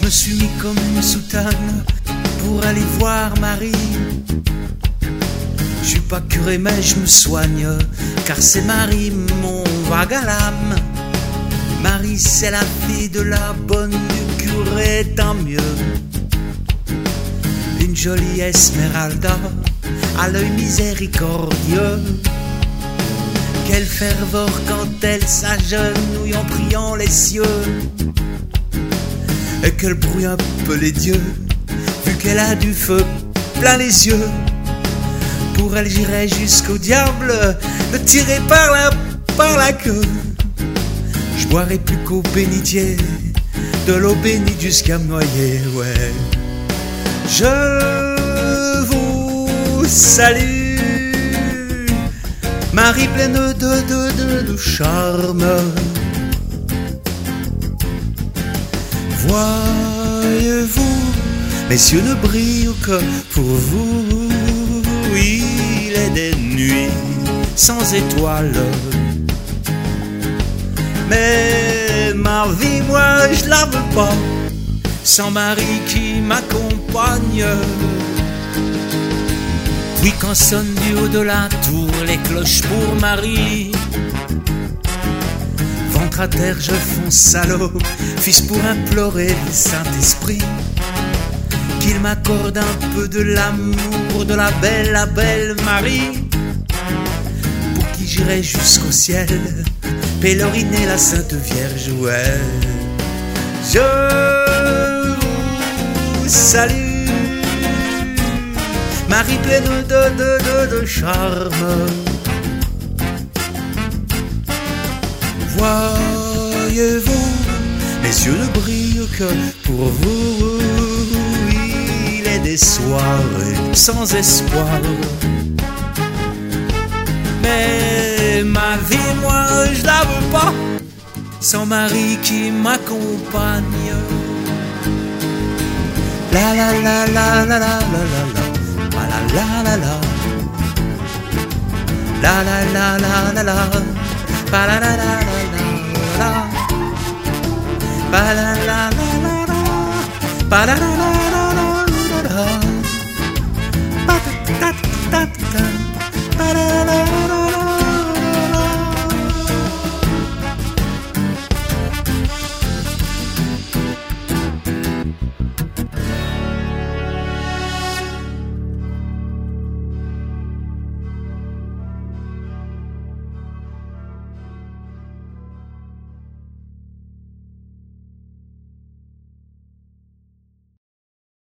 me suis mis comme une soutane pour aller voir Marie. Je suis pas curé mais je me soigne, car c'est Marie mon vague à l'âme. Marie c'est la fille de la bonne du curé, tant mieux. Une jolie Esmeralda à l'œil miséricordieux. Quelle ferveur quand elle s'agenouille en priant les cieux. Et qu'elle brouille un peu les dieux, vu qu'elle a du feu plein les yeux. Pour elle j'irai jusqu'au diable, me tirer par la queue. Je boirai plus qu'au bénitier, de l'eau bénite jusqu'à me noyer, ouais. Je vous salue, Marie pleine de charme. Voyez-vous, mes yeux ne brillent que pour vous. Il est des nuits sans étoiles, mais ma vie, moi, je la veux pas sans Marie qui m'accompagne. Oui, quand sonne du haut de la tour les cloches pour Marie, ventre à terre, je fonce salaud, fils pour implorer le Saint-Esprit qu'il m'accorde un peu de l'amour de la belle Marie, pour qui j'irai jusqu'au ciel pèleriner la Sainte Vierge, ouais. Je vous salue, Marie pleine de charme. Voyez-vous, mes yeux ne brillent que pour vous. Il est des soirées sans espoir, mais ma vie, moi, je la veux pas sans Marie qui m'accompagne. La la la la la la la la la la la la la la la la la la ba la la la la la ba la la la la ba la la la la la ba ta ta ta ta ba la